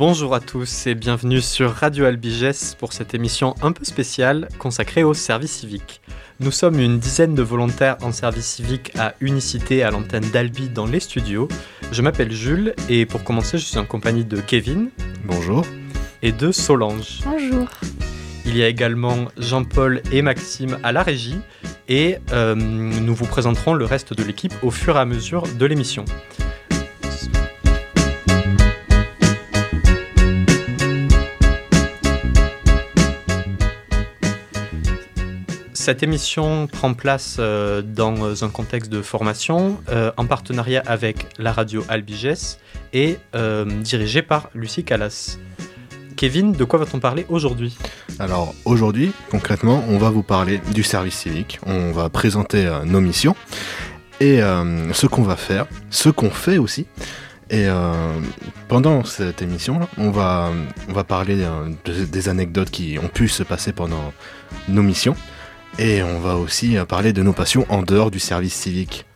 Bonjour à tous et bienvenue sur Radio Albiges pour cette émission un peu spéciale consacrée au service civique. Nous sommes une dizaine de volontaires en service civique à Unicité à l'antenne d'Albi dans les studios. Je m'appelle Jules et pour commencer je suis en compagnie de Kevin. Bonjour. Et de Solange. Bonjour. Il y a également Jean-Paul et Maxime à la régie et nous vous présenterons le reste de l'équipe au fur et à mesure de l'émission. Cette émission prend place dans un contexte de formation en partenariat avec la radio Albiges et dirigée par Lucie Callas. Kevin, de quoi va-t-on parler aujourd'hui ? Alors aujourd'hui, concrètement, on va vous parler du service civique. On va présenter nos missions et ce qu'on va faire, ce qu'on fait aussi. Et pendant cette émission, on va parler des anecdotes qui ont pu se passer pendant nos missions. Et on va aussi parler de nos passions en dehors du service civique.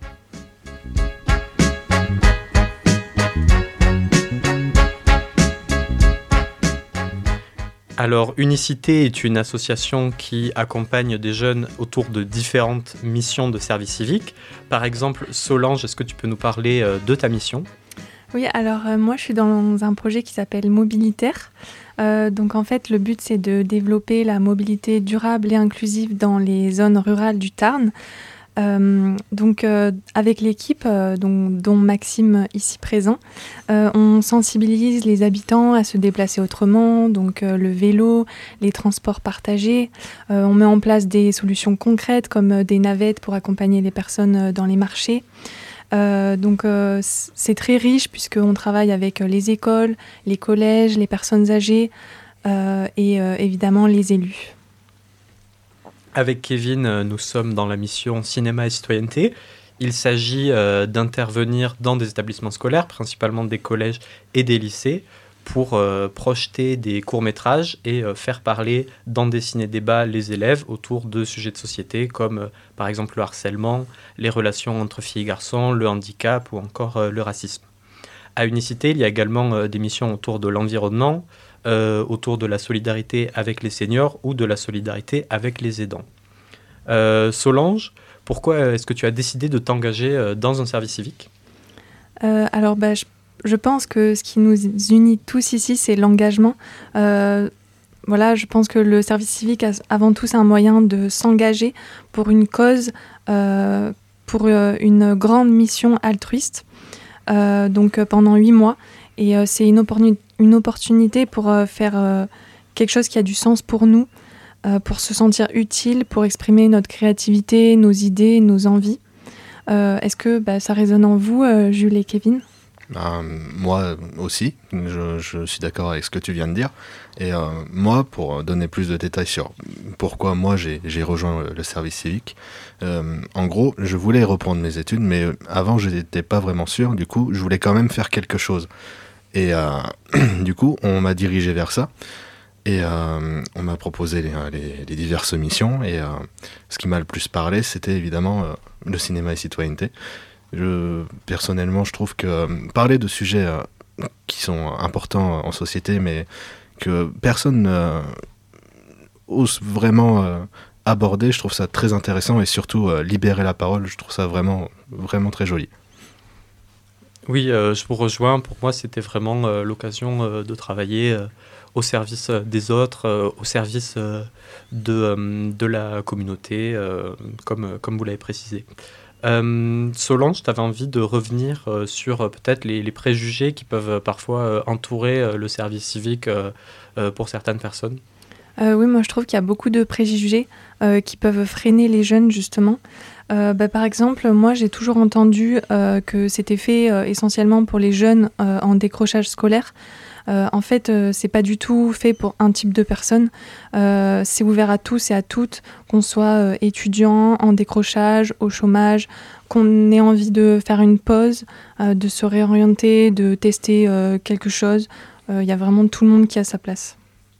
Alors, Unicité est une association qui accompagne des jeunes autour de différentes missions de service civique. Par exemple, Solange, est-ce que tu peux nous parler de ta mission ? Oui, alors moi je suis dans un projet qui s'appelle Mobilitaire. Donc en fait le but c'est de développer la mobilité durable et inclusive dans les zones rurales du Tarn. Avec l'équipe dont Maxime ici présent, on sensibilise les habitants à se déplacer autrement, donc le vélo, les transports partagés. On met en place des solutions concrètes comme des navettes pour accompagner les personnes dans les marchés. C'est très riche puisqu'on travaille avec les écoles, les collèges, les personnes âgées et évidemment les élus. Avec Kevin, nous sommes dans la mission Cinéma et Citoyenneté. Il s'agit d'intervenir dans des établissements scolaires, principalement des collèges et des lycées, pour projeter des courts-métrages et faire parler dans des ciné-débats les élèves autour de sujets de société comme par exemple le harcèlement, les relations entre filles et garçons, le handicap ou encore le racisme. À Unicité, il y a également des missions autour de l'environnement, autour de la solidarité avec les seniors ou de la solidarité avec les aidants. Solange, pourquoi est-ce que tu as décidé de t'engager dans un service civique ? Je pense que ce qui nous unit tous ici, c'est l'engagement. Je pense que le service civique, avant tout, c'est un moyen de s'engager pour une cause, pour une grande mission altruiste. Pendant 8 mois. Et c'est une opportunité pour faire quelque chose qui a du sens pour nous, pour se sentir utile, pour exprimer notre créativité, nos idées, nos envies. Est-ce que ça résonne en vous, Jules et Kevin ? Moi aussi, je suis d'accord avec ce que tu viens de dire. Et moi, pour donner plus de détails sur pourquoi moi j'ai rejoint le service civique, en gros, je voulais reprendre mes études, mais avant, je n'étais pas vraiment sûr. Du coup, je voulais quand même faire quelque chose. Et du coup, on m'a dirigé vers ça. Et on m'a proposé les diverses missions. Et ce qui m'a le plus parlé, c'était évidemment le cinéma et citoyenneté. Personnellement, je trouve que parler de sujets qui sont importants en société, mais que personne ose vraiment aborder, je trouve ça très intéressant et surtout libérer la parole, je trouve ça vraiment, vraiment très joli. Oui, je vous rejoins. Pour moi, c'était vraiment l'occasion de travailler au service des autres, au service de la communauté, comme vous l'avez précisé. Solange, tu avais envie de revenir sur peut-être les préjugés qui peuvent parfois entourer le service civique pour certaines personnes. Oui, moi je trouve qu'il y a beaucoup de préjugés qui peuvent freiner les jeunes justement. Par exemple, moi j'ai toujours entendu que c'était fait essentiellement pour les jeunes en décrochage scolaire. En fait, c'est pas du tout fait pour un type de personne. C'est ouvert à tous et à toutes, qu'on soit étudiant, en décrochage, au chômage, qu'on ait envie de faire une pause, de se réorienter, de tester quelque chose. Il y a vraiment tout le monde qui a sa place.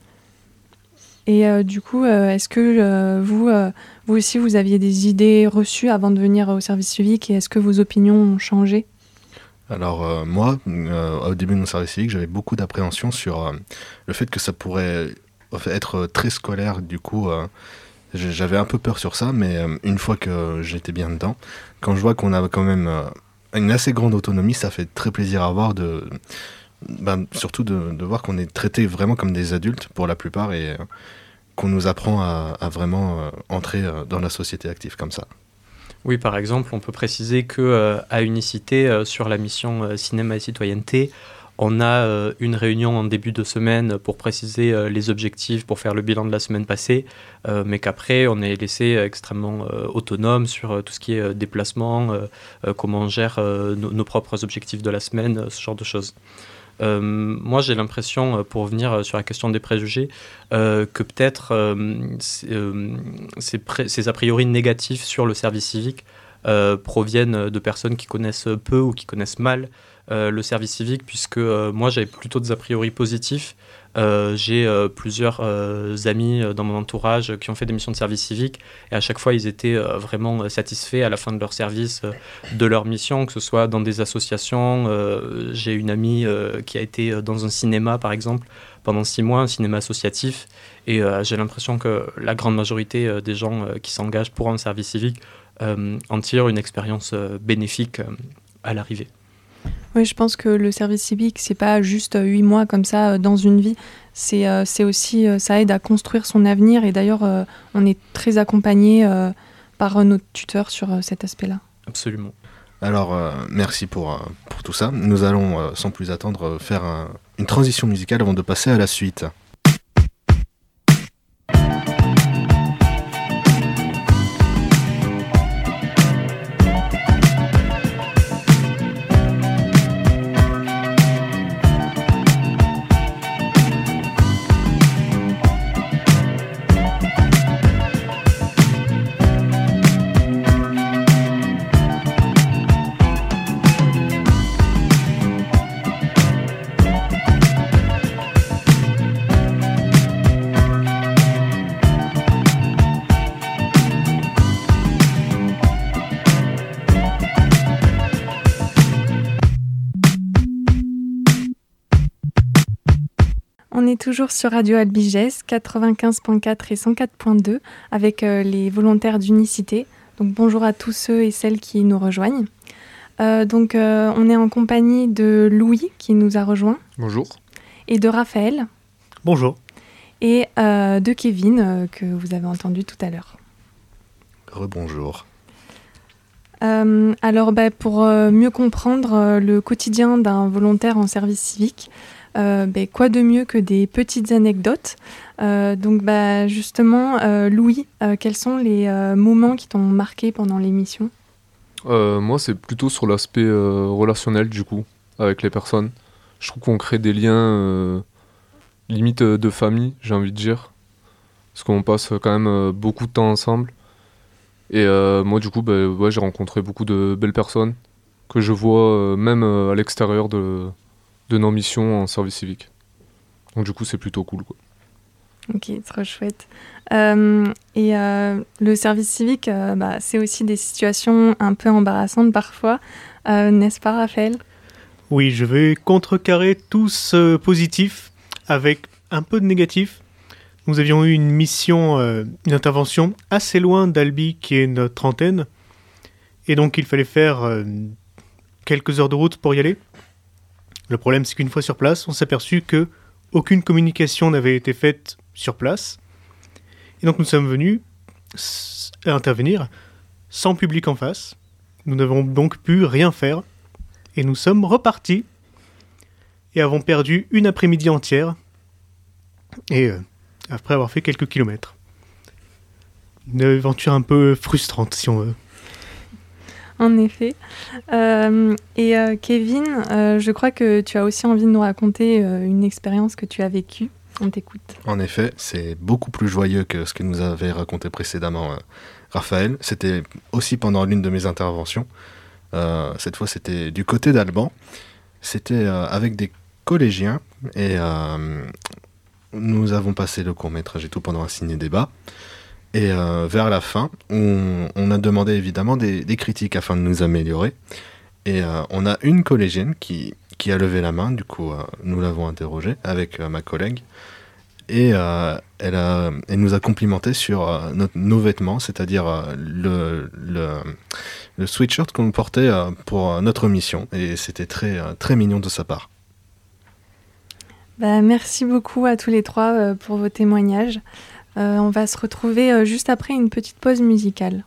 Et du coup, est-ce que vous aussi, vous aviez des idées reçues avant de venir au service civique et est-ce que vos opinions ont changé ? Alors moi, au début de mon service civique, j'avais beaucoup d'appréhension sur le fait que ça pourrait être très scolaire. Du coup, j'avais un peu peur sur ça, mais une fois que j'étais bien dedans, quand je vois qu'on a quand même une assez grande autonomie, ça fait très plaisir à voir, surtout de voir qu'on est traité vraiment comme des adultes pour la plupart et qu'on nous apprend à vraiment entrer dans la société active comme ça. Oui, par exemple, on peut préciser qu'à Unicité, sur la mission Cinéma et Citoyenneté, on a une réunion en début de semaine pour préciser les objectifs, pour faire le bilan de la semaine passée, mais qu'après, on est laissé extrêmement autonome sur tout ce qui est déplacement, comment on gère nos propres objectifs de la semaine, ce genre de choses. Moi, j'ai l'impression, pour revenir sur la question des préjugés, que peut-être ces a priori négatifs sur le service civique proviennent de personnes qui connaissent peu ou qui connaissent mal le service civique, puisque moi, j'avais plutôt des a priori positifs. J'ai plusieurs amis dans mon entourage qui ont fait des missions de service civique et à chaque fois ils étaient vraiment satisfaits à la fin de leur service de leur mission, que ce soit dans des associations. J'ai une amie qui a été dans un cinéma par exemple pendant 6 mois, un cinéma associatif, et j'ai l'impression que la grande majorité des gens qui s'engagent pour un service civique en tirent une expérience bénéfique à l'arrivée. Oui, je pense que le service civique, c'est pas juste 8 mois comme ça dans une vie. C'est aussi, ça aide à construire son avenir. Et d'ailleurs, on est très accompagné par notre tuteur sur cet aspect-là. Absolument. Alors, merci pour tout ça. Nous allons, sans plus attendre, faire une transition musicale avant de passer à la suite. On est toujours sur Radio Albigès, 95.4 et 104.2, avec les volontaires d'Unicité. Donc bonjour à tous ceux et celles qui nous rejoignent. On est en compagnie de Louis qui nous a rejoints. Bonjour. Et de Raphaël. Bonjour. Et de Kevin que vous avez entendu tout à l'heure. Rebonjour. Pour mieux comprendre le quotidien d'un volontaire en service civique, quoi de mieux que des petites anecdotes. Justement, Louis, quels sont les moments qui t'ont marqué pendant l'émission ? Moi, c'est plutôt sur l'aspect relationnel, du coup, avec les personnes. Je trouve qu'on crée des liens limite de famille, j'ai envie de dire. Parce qu'on passe quand même beaucoup de temps ensemble. Et moi, du coup, j'ai rencontré beaucoup de belles personnes que je vois même à l'extérieur de nos missions en service civique. Donc du coup, c'est plutôt cool, quoi. Ok, trop chouette. Le service civique, c'est aussi des situations un peu embarrassantes parfois, n'est-ce pas, Raphaël ? Oui, je vais contrecarrer tout ce positif avec un peu de négatif. Nous avions eu une mission, une intervention assez loin d'Albi, qui est notre antenne. Et donc, il fallait faire quelques heures de route pour y aller. Le problème, c'est qu'une fois sur place, on s'est aperçu qu'aucune communication n'avait été faite sur place. Et donc nous sommes venus à intervenir sans public en face. Nous n'avons donc pu rien faire. Et nous sommes repartis et avons perdu une après-midi entière. Et après avoir fait quelques kilomètres. Une aventure un peu frustrante, si on veut. En effet. Kevin, je crois que tu as aussi envie de nous raconter une expérience que tu as vécue. On t'écoute. En effet, c'est beaucoup plus joyeux que ce que nous avait raconté précédemment Raphaël. C'était aussi pendant l'une de mes interventions. Cette fois, c'était du côté d'Alban. C'était avec des collégiens et nous avons passé le court-métrage et tout pendant un ciné-débat. Et vers la fin, on a demandé évidemment des critiques afin de nous améliorer. Et on a une collégienne qui a levé la main, du coup nous l'avons interrogée avec ma collègue. Et elle nous a complimenté sur nos vêtements, c'est-à-dire le sweatshirt qu'on portait pour notre mission. Et c'était très mignon de sa part. Merci beaucoup à tous les trois pour vos témoignages. On va se retrouver juste après une petite pause musicale.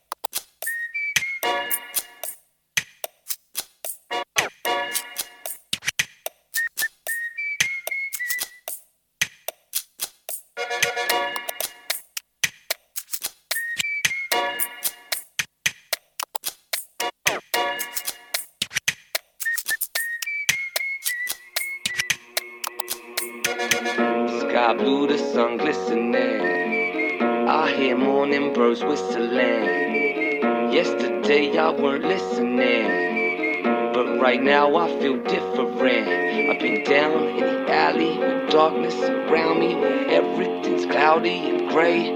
Sky blue, the sun glistening. I hear morning birds whistling. Yesterday I weren't listening, but right now I feel different. I've been down in the alley with darkness around me, where everything's cloudy and gray.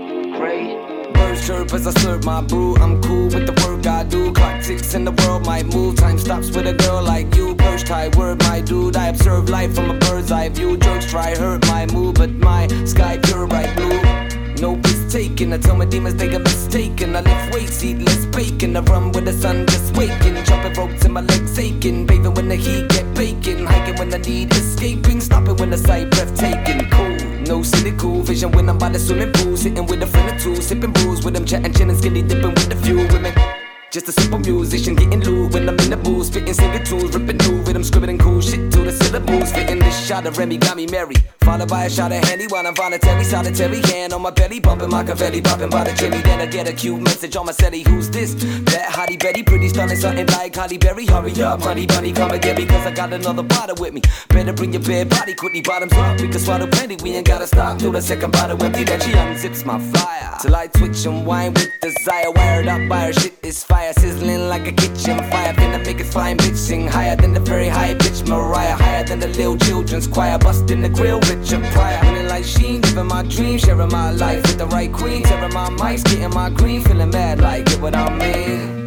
Birds chirp as I serve my brew. I'm cool with the work I do. Clock ticks and the world might move. Time stops with a girl like you. Perched high, word my dude. I observe life from a bird's eye view. Jerks try hurt my mood, but my sky pure bright blue. No piss taken. I tell my demons they got mistaken. I lift weights, eat less bacon. I run with the sun just waking. Jumping ropes and my legs aching. Bathing when the heat get baking. Hiking when I need escaping. Stopping when the sight breathtaking. Cool. No cynical vision when I'm by the swimming pool. Sitting with a friend or two, sipping brews with them, chatting, chilling, skinny dipping with a few women. Just a simple musician getting loot when I'm in the booth, spitting singing tunes, ripping new rhythm, scribbling cool shit to the syllables, fitting this shot of Remy got me merry, followed by a shot of Henny while I'm voluntary, solitary hand on my belly, bumping Machiavelli, popping by the jelly. Then I get a cute message on my celly, who's this? That Hottie Betty, pretty stunning, something like Holly Berry. Hurry up, honey bunny, come and get me, cause I got another bottle with me. Better bring your bare body, quickly bottoms up, we can swallow plenty. We ain't gotta stop till the second bottle empty. Then she unzips my flyer, till I twitch and whine with desire. Wired up by her shit is fire, sizzling like a kitchen fire. Finna make it flying bitch, sing higher than the very high pitch Mariah, higher than the little children's choir, busting the grill, Richard Pryor. Feeling like Sheen, living my dream, sharing my life with the right queen, tearing my mics, getting my green, feeling mad like, get what I mean.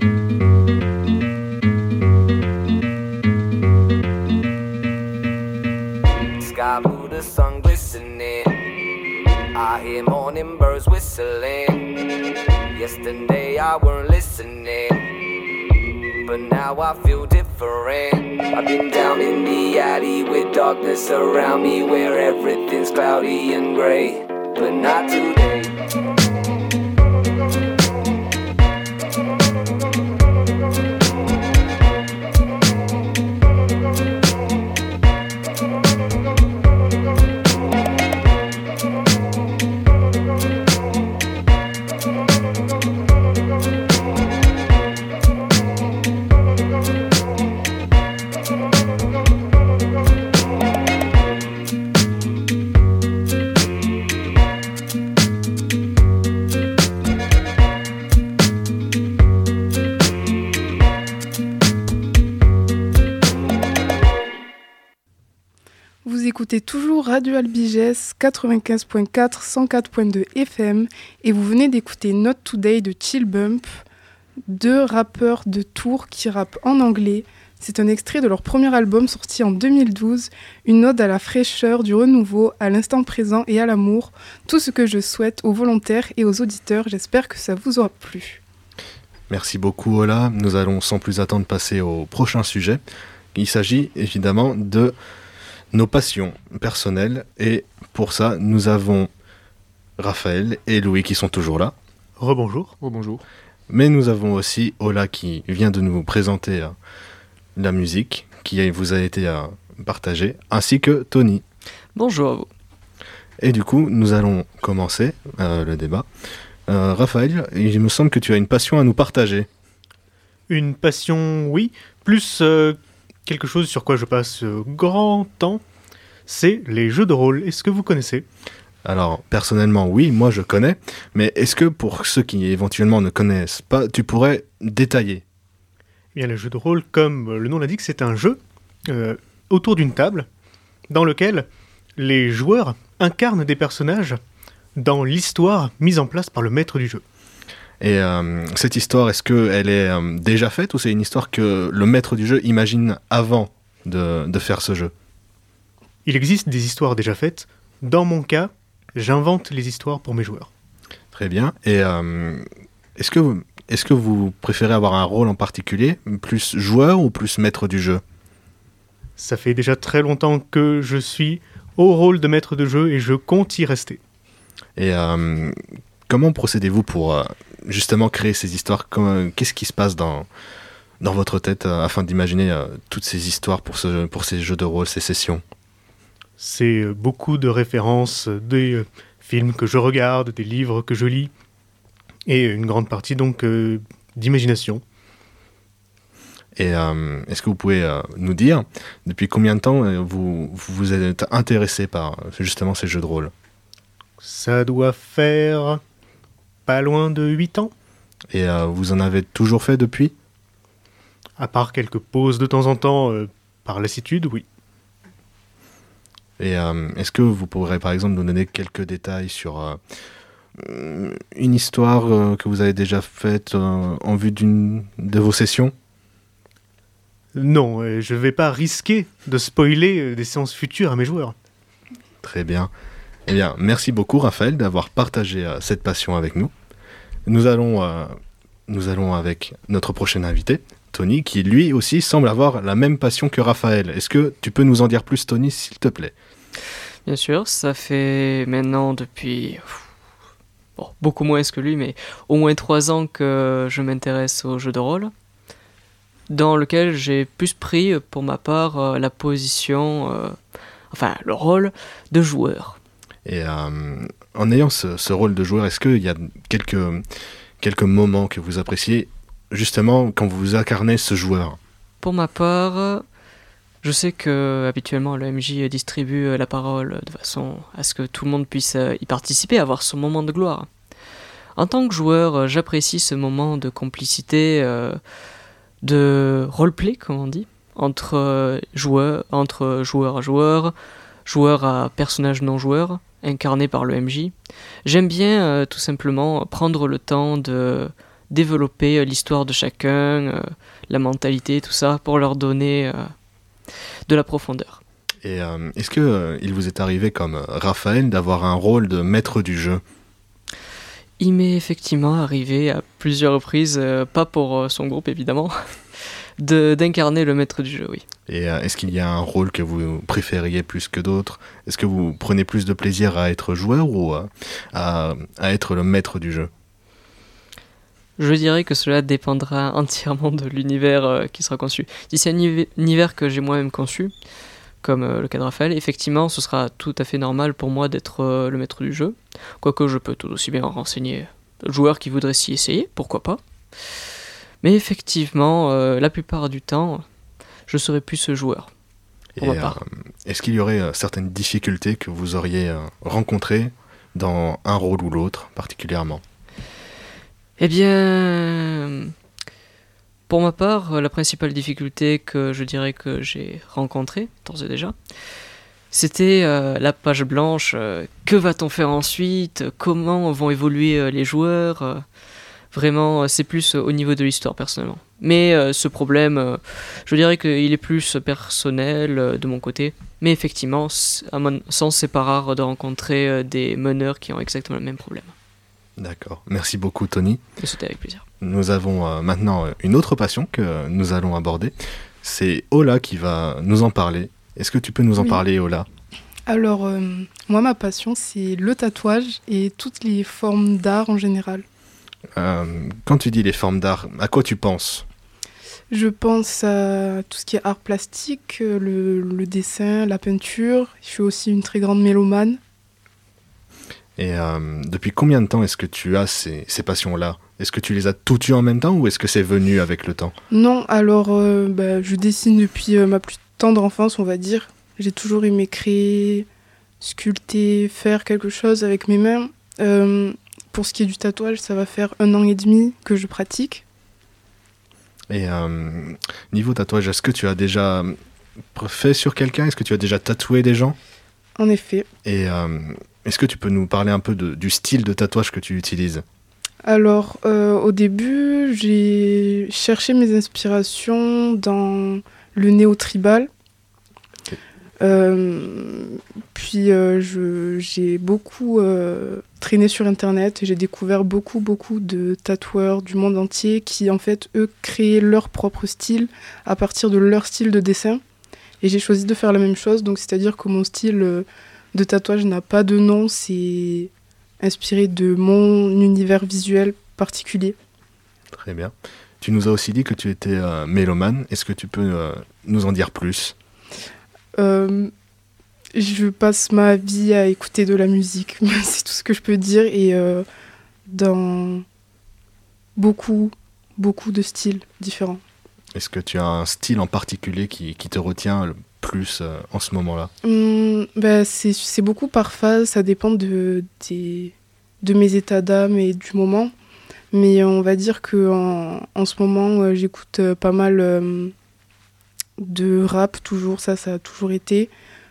Sky blue, the sun glistening. I hear morning birds whistling. Yesterday I weren't listening, but now I feel different. I've been down in the alley with darkness around me, where everything's cloudy and gray, but not today. Écoutez toujours Radio Albigès 95.4, 104.2 FM et vous venez d'écouter Not Today de Chill Bump, deux rappeurs de Tours qui rappent en anglais. C'est un extrait de leur premier album sorti en 2012, une ode à la fraîcheur, du renouveau, à l'instant présent et à l'amour, tout ce que je souhaite aux volontaires et aux auditeurs. J'espère que ça vous aura plu. Merci beaucoup Ola, nous allons sans plus attendre passer au prochain sujet. Il s'agit évidemment de nos passions personnelles, et pour ça nous avons Raphaël et Louis qui sont toujours là. Rebonjour. Bonjour. Mais nous avons aussi Ola qui vient de nous présenter la musique qui vous a été partagée, ainsi que Tony. Bonjour à vous. Et du coup nous allons commencer le débat. Raphaël, il me semble que tu as une passion à nous partager. Une passion, oui, plus quelque chose sur quoi je passe grand temps, c'est les jeux de rôle. Est-ce que vous connaissez ? Alors, personnellement, oui, moi je connais, mais est-ce que pour ceux qui éventuellement ne connaissent pas, tu pourrais détailler ? Eh bien, le jeu de rôle, comme le nom l'indique, c'est un jeu autour d'une table dans lequel les joueurs incarnent des personnages dans l'histoire mise en place par le maître du jeu. Et cette histoire, est-ce qu'elle est déjà faite ou c'est une histoire que le maître du jeu imagine avant de faire ce jeu? Il existe des histoires déjà faites. Dans mon cas, j'invente les histoires pour mes joueurs. Très bien. Et est-ce que vous préférez avoir un rôle en particulier, plus joueur ou plus maître du jeu? Ça fait déjà très longtemps que je suis au rôle de maître de jeu et je compte y rester. Et comment procédez-vous pour justement créer ces histoires? Qu'est-ce qui se passe dans votre tête afin d'imaginer toutes ces histoires pour ces jeux de rôle, ces sessions? C'est beaucoup de références, des films que je regarde, des livres que je lis, et une grande partie donc d'imagination. Et est-ce que vous pouvez nous dire depuis combien de temps vous êtes intéressé par justement ces jeux de rôle? Ça doit faire pas loin de 8 ans, Et vous en avez toujours fait depuis? à part quelques pauses de temps en temps par lassitude, oui. Et est-ce que vous pourrez par exemple nous donner quelques détails sur une histoire que vous avez déjà faite en vue de vos sessions? Non, je vais pas risquer de spoiler des séances futures à mes joueurs. Très bien. Eh bien, merci beaucoup Raphaël d'avoir partagé cette passion avec nous. Nous allons avec notre prochain invité, Tony, qui lui aussi semble avoir la même passion que Raphaël. Est-ce que tu peux nous en dire plus, Tony, s'il te plaît? Bien sûr, ça fait maintenant depuis beaucoup moins que lui, mais au moins 3 ans que je m'intéresse aux jeux de rôle, dans lequel j'ai plus pris pour ma part la position, le rôle de joueur. Et en ayant ce rôle de joueur, est-ce qu'il y a quelques moments que vous appréciez justement quand vous incarnez ce joueur? Pour ma part, je sais que habituellement le MJ distribue la parole de façon à ce que tout le monde puisse y participer, avoir son moment de gloire. En tant que joueur, j'apprécie ce moment de complicité, de roleplay, comme on dit, entre joueur à joueur, joueur à personnage non joueur, incarné par le MJ. J'aime bien tout simplement prendre le temps de développer l'histoire de chacun, la mentalité, tout ça, pour leur donner de la profondeur. Et est-ce que il vous est arrivé, comme Raphaël, d'avoir un rôle de maître du jeu? Il m'est effectivement arrivé à plusieurs reprises, pas pour son groupe évidemment, d'incarner le maître du jeu, oui. Et est-ce qu'il y a un rôle que vous préfériez plus que d'autres? Est-ce que vous prenez plus de plaisir à être joueur ou à être le maître du jeu? Je dirais que cela dépendra entièrement de l'univers qui sera conçu. Si c'est un univers que j'ai moi-même conçu, comme le cas de Raphaël, effectivement, ce sera tout à fait normal pour moi d'être le maître du jeu. Quoique je peux tout aussi bien renseigner le joueur qui voudrait s'y essayer, pourquoi pas. Mais effectivement, la plupart du temps, je serai plus ce joueur, pour ma part. Est-ce qu'il y aurait certaines difficultés que vous auriez rencontrées dans un rôle ou l'autre, particulièrement? Eh bien, pour ma part, la principale difficulté que je dirais que j'ai rencontrée, d'ores et déjà, c'était la page blanche. Que va-t-on faire ensuite? Comment vont évoluer les joueurs? Vraiment, c'est plus au niveau de l'histoire, personnellement. Mais ce problème, je dirais qu'il est plus personnel de mon côté. Mais effectivement, à mon sens, c'est pas rare de rencontrer des meneurs qui ont exactement le même problème. D'accord. Merci beaucoup, Tony. C'était avec plaisir. Nous avons maintenant une autre passion que nous allons aborder. C'est Ola qui va nous en parler. Est-ce que tu peux nous en parler, Ola? Alors, moi, ma passion, c'est le tatouage et toutes les formes d'art en général. Quand tu dis les formes d'art, à quoi tu penses? Je pense à tout ce qui est art plastique, le dessin, la peinture. Je suis aussi une très grande mélomane. Et depuis combien de temps est-ce que tu as ces passions-là? Est-ce que tu les as toutes eues en même temps ou est-ce que c'est venu avec le temps? Non, alors je dessine depuis ma plus tendre enfance, on va dire. J'ai toujours aimé créer, sculpter, faire quelque chose avec mes mains. Pour ce qui est du tatouage, ça va faire 1 an et demi que je pratique. Et niveau tatouage, est-ce que tu as déjà fait sur quelqu'un? Est-ce que tu as déjà tatoué des gens? En effet. Et est-ce que tu peux nous parler un peu du style de tatouage que tu utilises? Alors, au début, j'ai cherché mes inspirations dans le néo-tribal. Puis j'ai beaucoup traîné sur Internet et j'ai découvert beaucoup de tatoueurs du monde entier qui, en fait, eux, créaient leur propre style à partir de leur style de dessin. Et j'ai choisi de faire la même chose, donc c'est-à-dire que mon style de tatouage n'a pas de nom, c'est inspiré de mon univers visuel particulier. Très bien. Tu nous as aussi dit que tu étais mélomane. Est-ce que tu peux nous en dire plus ? Je passe ma vie à écouter de la musique, c'est tout ce que je peux dire, et dans beaucoup de styles différents. Est-ce que tu as un style en particulier qui te retient le plus en ce moment-là ? C'est beaucoup par phase, ça dépend de mes états d'âme et du moment. Mais on va dire qu'en ce moment, j'écoute pas mal de rap, toujours, ça a toujours été.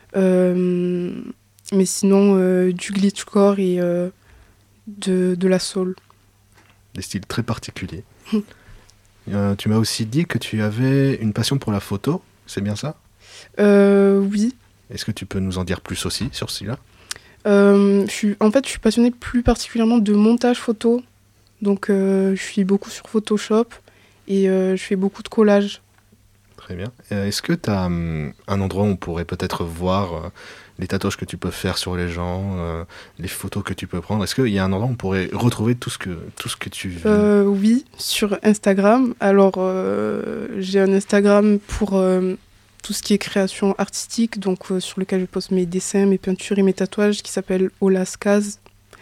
Mais sinon, du glitchcore et de la soul. Des styles très particuliers. Tu m'as aussi dit que tu avais une passion pour la photo, c'est bien ça ? Oui. Est-ce que tu peux nous en dire plus aussi sur celui-là ? Je suis passionnée plus particulièrement de montage photo. Donc je suis beaucoup sur Photoshop et je fais beaucoup de collages. Très bien. Est-ce que tu as un endroit où on pourrait peut-être voir les tatouages que tu peux faire sur les gens, les photos que tu peux prendre ? Est-ce qu'il y a un endroit où on pourrait retrouver tout ce que tu veux ? Oui, sur Instagram. Alors, j'ai un Instagram pour tout ce qui est création artistique, donc sur lequel je poste mes dessins, mes peintures et mes tatouages, qui s'appelle Olaskaz.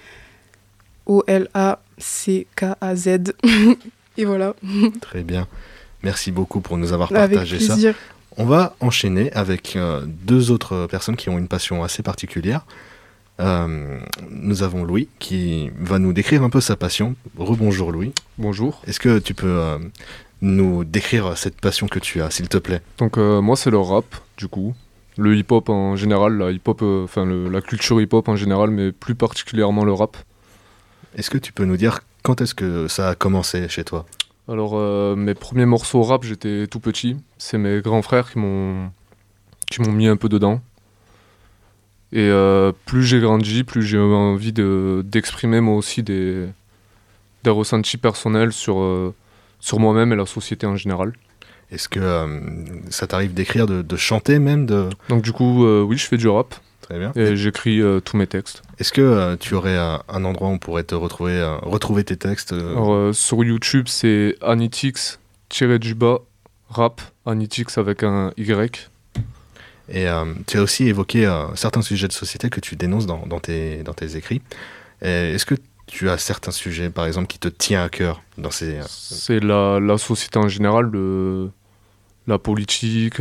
Olackaz. Et voilà. Très bien. Merci beaucoup pour nous avoir partagé ça. On va enchaîner avec deux autres personnes qui ont une passion assez particulière. Nous avons Louis qui va nous décrire un peu sa passion. Rebonjour Louis. Bonjour. Est-ce que tu peux nous décrire cette passion que tu as, s'il te plaît ? Donc moi c'est le rap du coup. Le hip-hop en général, la culture hip-hop en général, mais plus particulièrement le rap. Est-ce que tu peux nous dire quand est-ce que ça a commencé chez toi ? Alors, mes premiers morceaux rap, j'étais tout petit. C'est mes grands frères qui m'ont mis un peu dedans. Et plus j'ai grandi, plus j'ai eu envie d'exprimer moi aussi des ressentis personnels sur moi-même et la société en général. Est-ce que ça t'arrive d'écrire, de chanter même Donc du coup, oui, je fais du rap. Très bien. Et j'écris tous mes textes. Est-ce que tu aurais un endroit où on pourrait te retrouver tes textes Alors, sur YouTube, c'est Anitix-rap, Anitix avec un Y. Et tu as aussi évoqué certains sujets de société que tu dénonces dans tes écrits. Est-ce que tu as certains sujets, par exemple, qui te tiennent à cœur dans ces... C'est la société en général, la politique,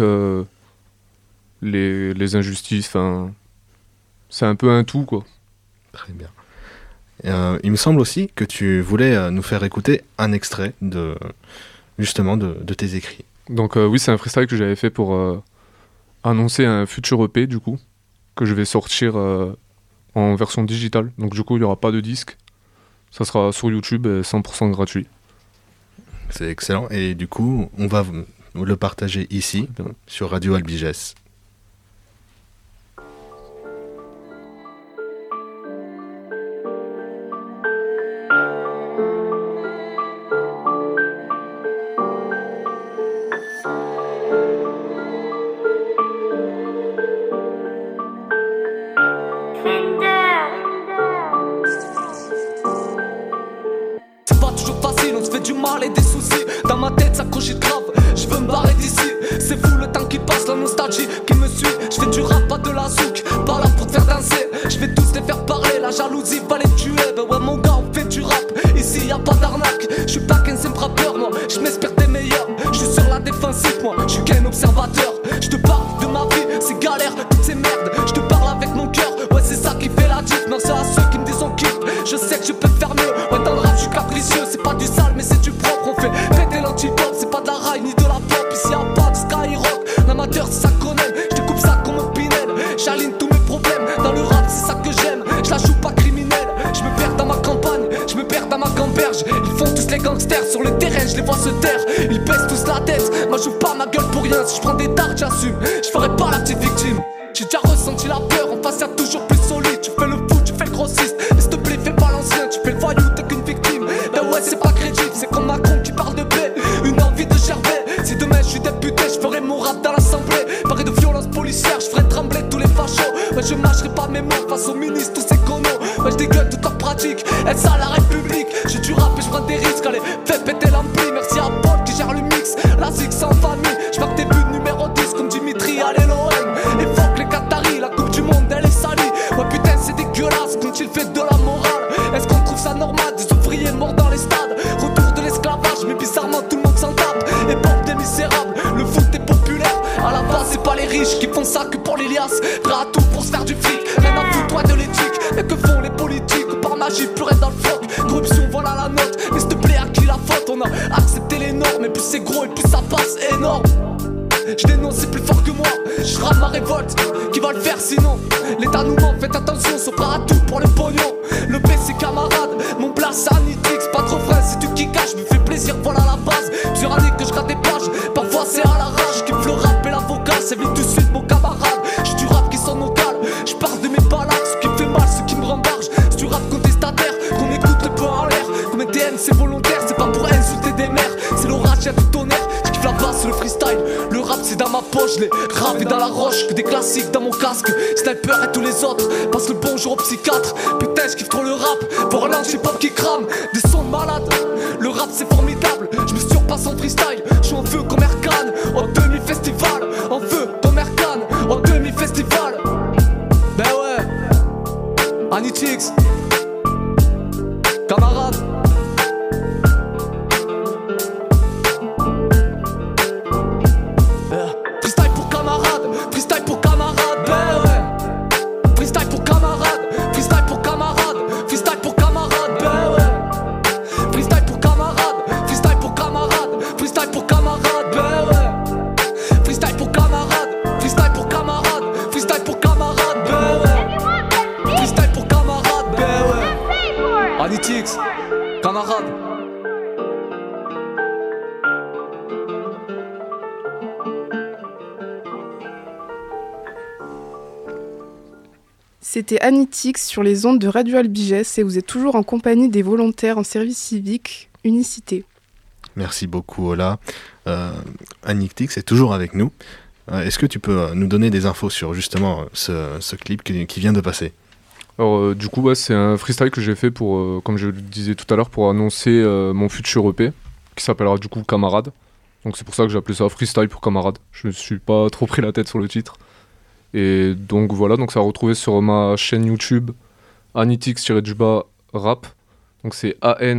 les injustices, enfin... C'est un peu un tout, quoi. Très bien. Il me semble aussi que tu voulais nous faire écouter un extrait de tes écrits. Donc oui, c'est un freestyle que j'avais fait pour annoncer un futur EP, du coup, que je vais sortir en version digitale. Donc du coup, il n'y aura pas de disque. Ça sera sur YouTube, 100% gratuit. C'est excellent. Et du coup, on va le partager ici, sur Radio Albiges. Je me perds dans ma campagne, je me perds dans ma campagne. berge. Ils font tous les gangsters sur le terrain, je les vois se taire. Ils baissent tous la tête, moi j'ouvre pas ma gueule pour rien. Si je prends des dards j'assume, je ferai pas la petite victime. J'ai déjà ressenti la peur, en face y'a toujours plus solide. Tu fais le fou, tu fais le grossiste, mais s'il te plaît fais pas l'ancien. Tu fais le voyou, t'es qu'une victime. Ben ouais c'est pas crédible, c'est comme Macron qui parle de paix, une envie de gerber. Si demain je suis député, je ferai mon rap dans l'assemblée. Paré de violence policière, je ferai trembler tous les fachos. Ouais je mâcherai pas mes mots face aux ministres, tous ces connards. Ouais je dégueule toute leur pratique, est ça la République? J'ai du rap et je prends des risques, allez fais péter l'ampli. Merci à Paul qui gère le mix, la zig c'est en famille. Je marque des buts numéro 10 comme Dimitri, allez l'OM. Et fuck les Qataris, la coupe du monde elle est salie. Ouais putain c'est dégueulasse, qu'ont-ils fait de la morale? Est-ce qu'on trouve ça normal, des ouvriers morts dans les stades? Retour de l'esclavage, mais bizarrement tout le monde s'en tape. Et porte des misérables, le foot est populaire. À la base c'est pas les riches qui font ça que pour les liasses. Prêt à tout pour se faire du fric, rien à foutre toi de l'éthique. Mais que font les politiques, par magie plus rien dans le floc. Corruption voilà la note, mais s'il te plaît à qui la faute? On a accepté les normes, et plus c'est gros et plus ça passe énorme. Je dénonce c'est plus fort que moi, je rame ma révolte. Qui va le faire sinon? L'état nous ment, faites attention, sont prêts à tout pour le pognon. Le B c'est camarade, mon blast c'est Anitix. Pas trop frais, c'est tu qui caches, me fais plaisir, voilà la base. Plusieurs années que je gratte des pages, parfois c'est à l'arrache. Kiffe le rap et l'avocat, c'est vite tout de suite mon camarade. J'suis du rap qui sonne local, j'parle de mes balades. Ce qui me fait mal, ce qui me rembarge. C'est du rap contestataire, qu'on écoute le peu en l'air. Comme un TN c'est volontaire, c'est pas pour insulter des mères. C'est l'orage, y'a du tonnerre, j'kiffe la basse, le freestyle. Le rap c'est dans ma poche, les gravé dans la roche. Que des classiques dans mon casque, Sniper et tous les autres. Passe le bonjour au psychiatre, putain j'kiffe trop le rap. Pour un hip hop qui crame, des sons de malade. Le rap c'est formidable, je me surpasse en freestyle. J'suis en feu comme Erkan, en demi-festival. En feu comme Erkan, en demi-festival. Ben ouais, Anitix, camarade. Freestyle pour camarade, freestyle pour camarade. Ben ouais, freestyle pour camarade, freestyle pour camarade, freestyle pour camarade. Ben ouais, freestyle pour camarade, freestyle pour camarade, freestyle pour camarade. Ben ouais, freestyle pour camarade, freestyle pour camarade, freestyle pour camarade. Ben ouais, freestyle pour camarade. Ben ouais, Anitix, camarade. C'était Anitix sur les ondes de Radio Albiges et vous êtes toujours en compagnie des volontaires en service civique Unicité. Merci beaucoup Ola. Anitix est toujours avec nous. Est-ce que tu peux nous donner des infos sur justement ce clip qui vient de passer? Alors du coup ouais, c'est un freestyle que j'ai fait pour, comme je le disais tout à l'heure, pour annoncer mon futur EP qui s'appellera du coup Camarade. Donc c'est pour ça que j'ai appelé ça freestyle pour Camarade. Je me suis pas trop pris la tête sur le titre. Et donc voilà, donc ça a retrouvé sur ma chaîne YouTube Anitix-rap. Donc c'est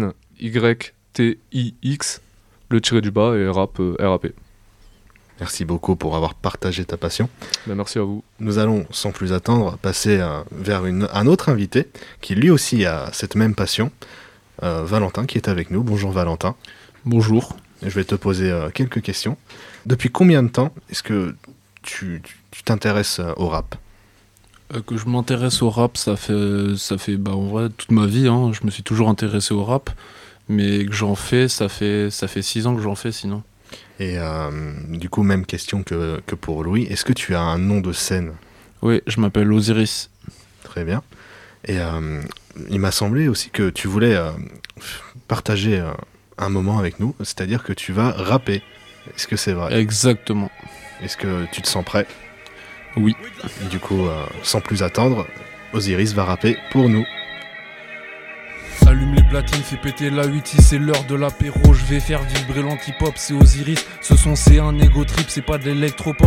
ANYTIX, le tiré du bas et rap RAP. Merci beaucoup pour avoir partagé ta passion. Ben, merci à vous. Nous allons sans plus attendre passer vers un autre invité qui lui aussi a cette même passion, Valentin qui est avec nous. Bonjour Valentin. Bonjour. Je vais te poser quelques questions. Depuis combien de temps est-ce que tu t'intéresses au rap? Que je m'intéresse au rap, ça fait en vrai toute ma vie. Hein. Je me suis toujours intéressé au rap, mais que j'en fais, ça fait 6 ans que j'en fais sinon. Et du coup, même question que pour Louis. Est-ce que tu as un nom de scène? Oui, je m'appelle Osiris. Très bien. Et il m'a semblé aussi que tu voulais partager un moment avec nous, c'est-à-dire que tu vas rapper. Est-ce que c'est vrai? Exactement. Est-ce que tu te sens prêt? Oui. Et du coup, sans plus attendre, Osiris va rapper pour nous. Allume les platines, fais péter la 8, c'est l'heure de l'apéro. Je vais faire vibrer l'antipop, c'est Osiris. Ce son c'est un ego trip, c'est pas de l'électropop.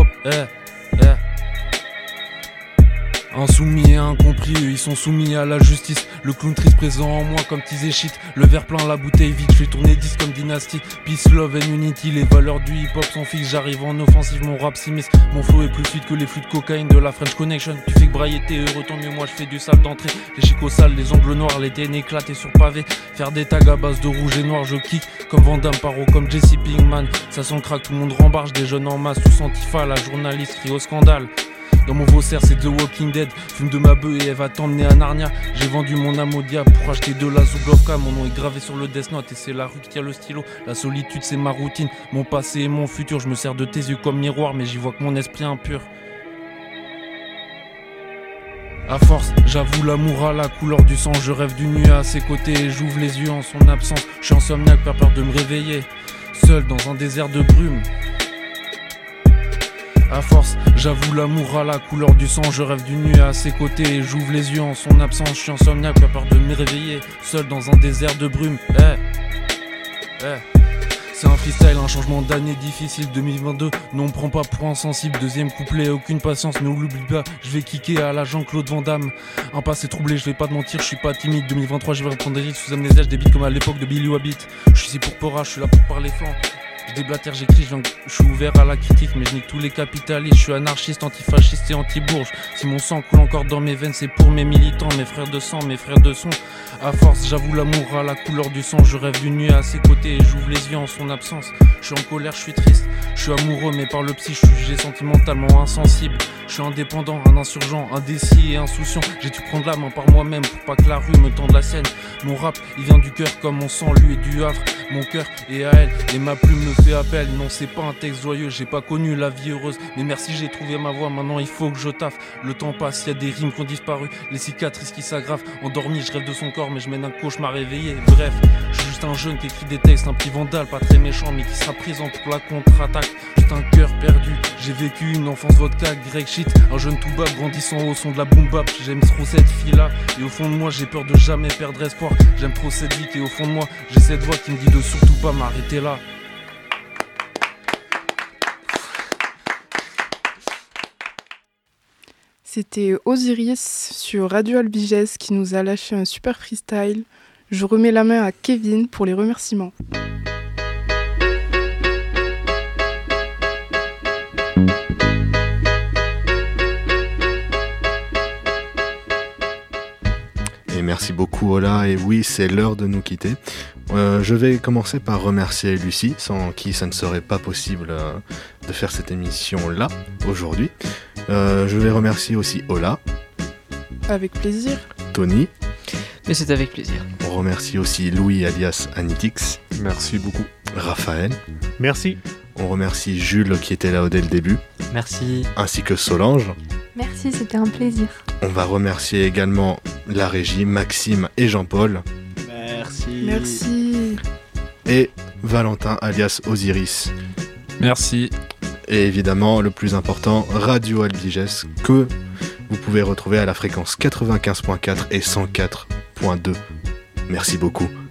Insoumis et incompris, eux ils sont soumis à la justice. Le clown triste présent en moi comme teasé shit. Le verre plein, la bouteille vide, je fais tourner 10 comme dynastie. Peace, love and unity, les valeurs du hip hop sont fixes. J'arrive en offensive, mon rap s'immisce. Mon flow est plus fluide que les flux de cocaïne de la French Connection. Tu fais que brailler, t'es heureux, tant mieux, moi je fais du sale d'entrée. Les chicots sales, les ongles noirs, les TN éclatés sur pavé. Faire des tags à base de rouge et noir, je kick comme Van Damme, Paro, comme Jesse Pinkman. Ça sent crack, tout le monde rembarche, des jeunes en masse, tous antifa, la journaliste crie au scandale. Dans mon Vaussaire c'est The Walking Dead. Fume de ma bœuf et elle va t'emmener à Narnia. J'ai vendu mon âme au diable pour acheter de la Zublovka. Mon nom est gravé sur le Death Note et c'est la rue qui tient le stylo. La solitude c'est ma routine, mon passé et mon futur. Je me sers de tes yeux comme miroir mais j'y vois que mon esprit impur. À force, j'avoue l'amour à la couleur du sang. Je rêve d'une nuit à ses côtés et j'ouvre les yeux en son absence. Je suis insomniaque, pas peur de me réveiller, seul dans un désert de brume. À force, j'avoue l'amour à la couleur du sang. Je rêve d'une nuit à ses côtés et j'ouvre les yeux en son absence. Je suis insomniaque, pas peur de me réveiller, seul dans un désert de brume. C'est un freestyle, un changement d'année difficile 2022, non on me prend pas pour insensible. Deuxième couplet, aucune patience, ne l'oublie pas. Je vais kicker à la Jean-Claude Van Damme. Un passé troublé, je vais pas te mentir, je suis pas timide. 2023, je vais reprendre des risques sous amnésia, je débite comme à l'époque de Billy Wabbit. Je suis ici pour Pora, je suis là pour parler flanc. Je déblatère, j'écris, je suis ouvert à la critique, mais je nique tous les capitalistes. Je suis anarchiste, antifasciste et anti-bourge. Si mon sang coule encore dans mes veines, c'est pour mes militants, mes frères de sang, mes frères de son. À force, j'avoue l'amour à la couleur du sang. Je rêve d'une nuit à ses côtés et j'ouvre les yeux en son absence. Je suis en colère, je suis triste, je suis amoureux, mais par le psy, je suis jugé sentimentalement insensible. Je suis indépendant, un insurgent, indécis et insouciant. J'ai dû prendre la main par moi-même pour pas que la rue me tende la sienne. Mon rap, il vient du cœur comme mon sang, lui est du Havre. Mon cœur est à elle et ma plume me fait appel. Non, c'est pas un texte joyeux, j'ai pas connu la vie heureuse. Mais merci, j'ai trouvé ma voie, maintenant il faut que je taffe. Le temps passe, y a des rimes qui ont disparu, les cicatrices qui s'aggravent. Endormi, je rêve de son corps, mais je mène un cauchemar réveillé. Bref, je suis juste un jeune qui écrit des textes, un petit vandale, pas très méchant, mais qui sera présent pour la contre-attaque. Juste un cœur perdu, j'ai vécu une enfance vodka, grec shit. Un jeune tout bas grandissant au son de la boom bap. J'aime trop cette fille-là, et au fond de moi, j'ai peur de jamais perdre espoir. J'aime trop cette vie, et au fond de moi, j'ai cette voix qui me dit de surtout pas m'arrêter là. C'était Osiris sur Radio Albiges qui nous a lâché un super freestyle. Je remets la main à Kevin pour les remerciements. Et merci beaucoup Ola, et oui, c'est l'heure de nous quitter. Je vais commencer par remercier Lucie, sans qui ça ne serait pas possible de faire cette émission-là, aujourd'hui. Je vais remercier aussi Ola. Avec plaisir. Tony. Mais c'est avec plaisir. On remercie aussi Louis alias Anitix. Merci beaucoup. Raphaël. Merci. On remercie Jules qui était là dès le début. Merci. Ainsi que Solange. Merci, c'était un plaisir. On va remercier également la régie, Maxime et Jean-Paul. Merci. Merci. Et Valentin alias Osiris. Merci. Et évidemment, le plus important, Radio Albiges, que vous pouvez retrouver à la fréquence 95.4 et 104.2. Merci beaucoup.